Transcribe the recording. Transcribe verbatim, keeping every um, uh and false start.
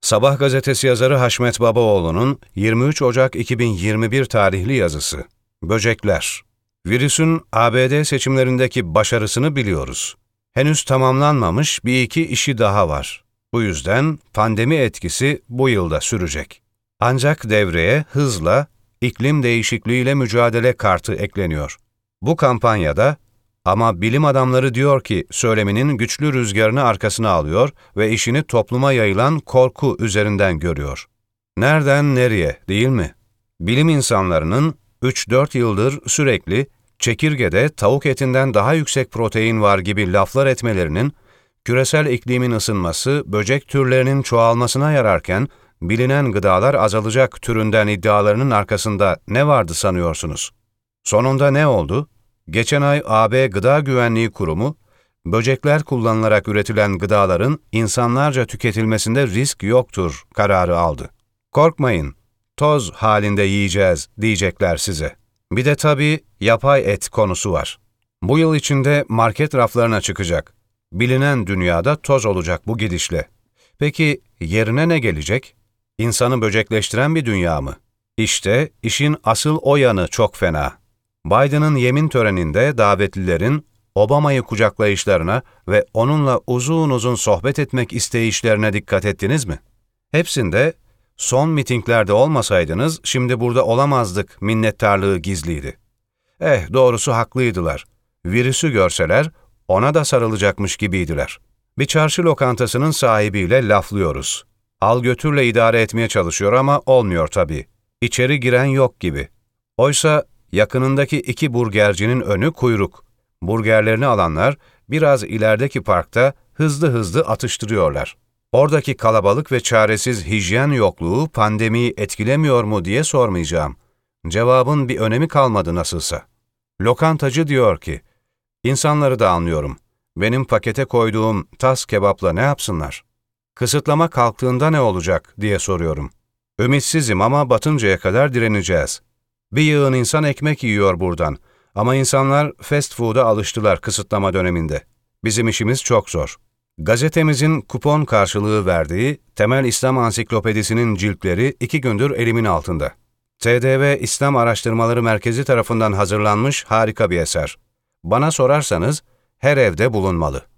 Sabah gazetesi yazarı Haşmet Babaoğlu'nun yirmi üç Ocak iki bin yirmi bir tarihli yazısı. Böcekler. Virüsün A B D seçimlerindeki başarısını biliyoruz. Henüz tamamlanmamış bir iki işi daha var. Bu yüzden pandemi etkisi bu yılda sürecek. Ancak devreye hızla iklim değişikliğiyle mücadele kartı ekleniyor. Bu kampanyada ama bilim adamları diyor ki söyleminin güçlü rüzgarını arkasına alıyor ve işini topluma yayılan korku üzerinden görüyor. Nereden nereye, değil mi? Bilim insanlarının üç dört yıldır sürekli çekirgede tavuk etinden daha yüksek protein var gibi laflar etmelerinin küresel iklimin ısınması, böcek türlerinin çoğalmasına yararken bilinen gıdalar azalacak türünden iddialarının arkasında ne vardı sanıyorsunuz? Sonunda ne oldu? Geçen ay A B Gıda Güvenliği Kurumu, böcekler kullanılarak üretilen gıdaların insanlarca tüketilmesinde risk yoktur kararı aldı. Korkmayın, toz halinde yiyeceğiz diyecekler size. Bir de tabii yapay et konusu var. Bu yıl içinde market raflarına çıkacak. Bilinen dünyada toz olacak bu gidişle. Peki yerine ne gelecek? İnsanı böcekleştiren bir dünya mı? İşte işin asıl o yanı çok fena. Biden'ın yemin töreninde davetlilerin Obama'yı kucaklayışlarına ve onunla uzun uzun sohbet etmek isteyişlerine dikkat ettiniz mi? Hepsinde son mitinglerde olmasaydınız şimdi burada olamazdık minnettarlığı gizliydi. Eh doğrusu haklıydılar. Virüsü görseler ona da sarılacakmış gibiydiler. Bir çarşı lokantasının sahibiyle laflıyoruz. Al götürle idare etmeye çalışıyor ama olmuyor tabii. İçeri giren yok gibi. Oysa yakınındaki iki burgercinin önü kuyruk. Burgerlerini alanlar biraz ilerideki parkta hızlı hızlı atıştırıyorlar. Oradaki kalabalık ve çaresiz hijyen yokluğu pandemiyi etkilemiyor mu diye sormayacağım. Cevabın bir önemi kalmadı nasılsa. Lokantacı diyor ki, insanları da anlıyorum. Benim pakete koyduğum tas kebapla ne yapsınlar? Kısıtlama kalktığında ne olacak diye soruyorum. Ümitsizim ama batıncaya kadar direneceğiz. Bir yığın insan ekmek yiyor buradan ama insanlar fast food'a alıştılar kısıtlama döneminde. Bizim işimiz çok zor. Gazetemizin kupon karşılığı verdiği Temel İslam Ansiklopedisi'nin ciltleri iki gündür elimin altında. T D V İslam Araştırmaları Merkezi tarafından hazırlanmış harika bir eser. Bana sorarsanız her evde bulunmalı.